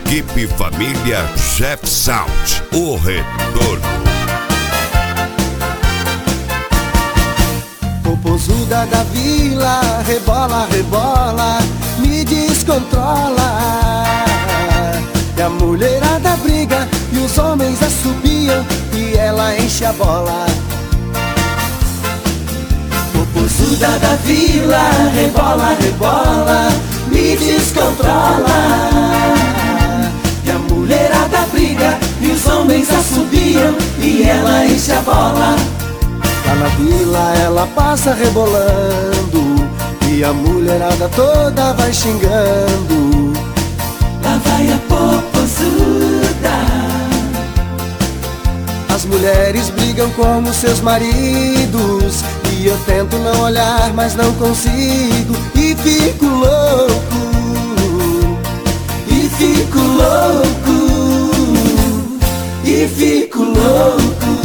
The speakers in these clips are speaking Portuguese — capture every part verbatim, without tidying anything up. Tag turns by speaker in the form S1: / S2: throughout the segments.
S1: Equipe Família Chef Sound, o retorno.
S2: Popozuda da vila, rebola, rebola, me descontrola. E a mulherada briga e os homens assobiam e ela enche a bola. Popozuda da vila, rebola, rebola, me descontrola. E a mulherada briga e os homens assobiam e ela enche a bola. Lá na vila ela passa rebolando e a mulherada toda vai xingando. Lá vai a popozuda. As mulheres brigam como seus maridos e eu tento não olhar, mas não consigo. E fico louco, e fico louco, e fico louco.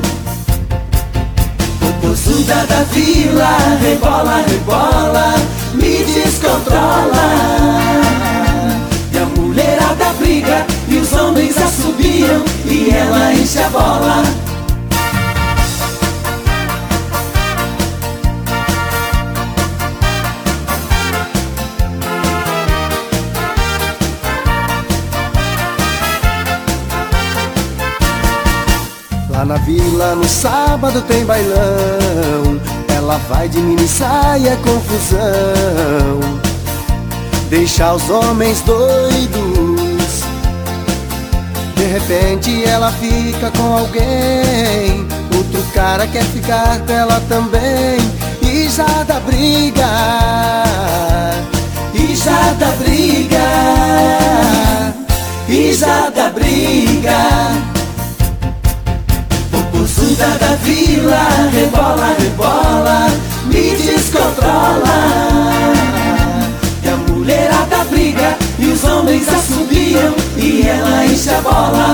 S2: Popozuda da vila, rebola, rebola, me descontrola. E a mulherada briga e os homens assobiam e ela enche a bola. Lá na vila no sábado tem bailão, ela vai de mini saia, confusão, deixa os homens doidos. De repente ela fica com alguém, outro cara quer ficar com ela também. E já dá briga, e já dá briga, e já dá briga. Popozuda da vila, rebola, rebola, me descontrola. E a mulherada briga e os homens assobiam e ela enche a bola.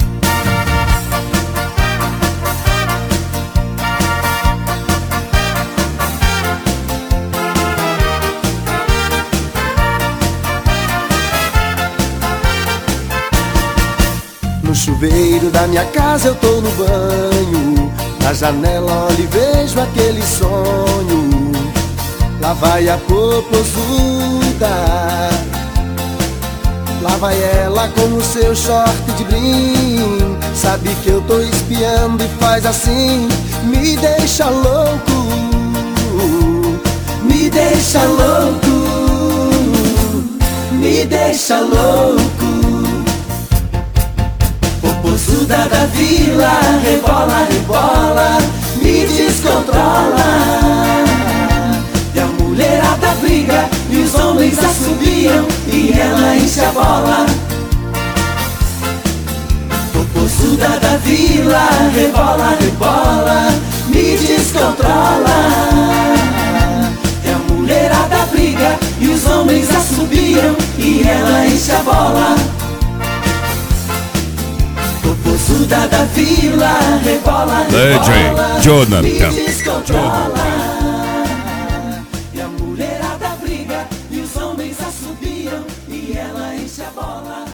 S2: No chuveiro da minha casa eu tô no banho, na janela olho e vejo aquele sonho. Lá vai a popozuda, lá vai ela com o seu short de brim. Sabe que eu tô espiando e faz assim, me deixa louco, me deixa louco, me deixa louco. Popozuda da vila, rebola, rebola, me descontrola. E a mulherada briga e os homens assobiam e ela enche a bola. Popozuda da vila, rebola, rebola, me descontrola. E a mulherada briga e os homens assobiam e ela enche a bola. Popozuda da vila, rebola, rebola,
S1: D J Jonathan.
S2: me descontrola.